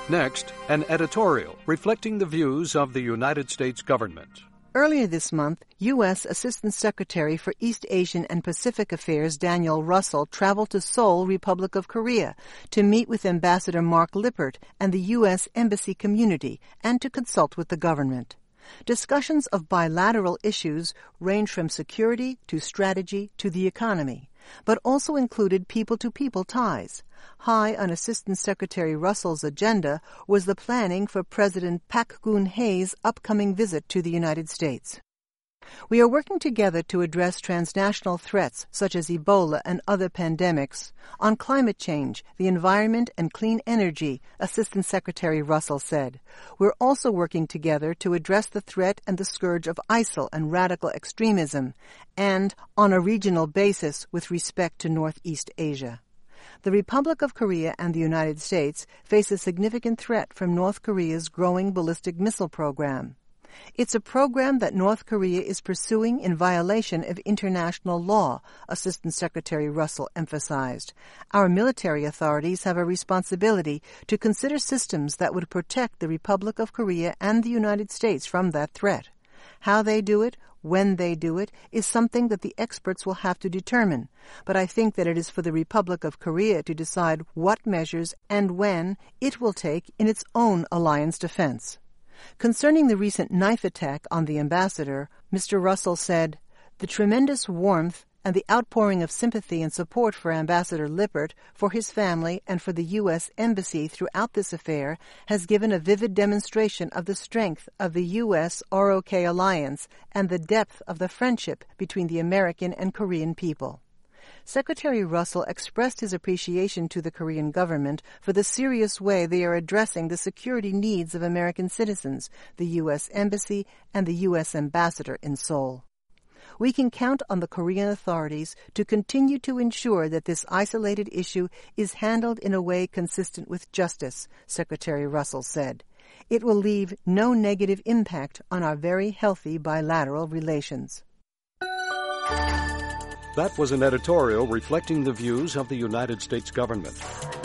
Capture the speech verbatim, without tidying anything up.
Next, an editorial reflecting the views of the United States government. Earlier this month, U S Assistant Secretary for East Asian and Pacific Affairs Daniel Russell traveled to Seoul, Republic of Korea, to meet with Ambassador Mark Lippert and the U S Embassy community and to consult with the government. Discussions of bilateral issues range from security to strategy to the economy, but also included people-to-people ties. High on Assistant Secretary Russell's agenda was the planning for President Park Geun-hye's upcoming visit to the United States. We are working together to address transnational threats such as Ebola and other pandemics, on climate change, the environment, and clean energy, Assistant Secretary Russell said. We're also working together to address the threat and the scourge of ISIL and radical extremism, and on a regional basis with respect to Northeast Asia. The Republic of Korea and the United States face a significant threat from North Korea's growing ballistic missile program. It's a program that North Korea is pursuing in violation of international law, Assistant Secretary Russell emphasized. Our military authorities have a responsibility to consider systems that would protect the Republic of Korea and the United States from that threat. How they do it, when they do it, is something that the experts will have to determine. But I think that it is for the Republic of Korea to decide what measures and when it will take in its own alliance defense. Concerning the recent knife attack on the ambassador, Mister Russell said, "The tremendous warmth and the outpouring of sympathy and support for Ambassador Lippert, for his family, and for the U S Embassy throughout this affair has given a vivid demonstration of the strength of the U S R O K alliance and the depth of the friendship between the American and Korean people." Secretary Russell expressed his appreciation to the Korean government for the serious way they are addressing the security needs of American citizens, the U S Embassy, and the U S Ambassador in Seoul. We can count on the Korean authorities to continue to ensure that this isolated issue is handled in a way consistent with justice, Secretary Russell said. It will leave no negative impact on our very healthy bilateral relations. That was an editorial reflecting the views of the United States government.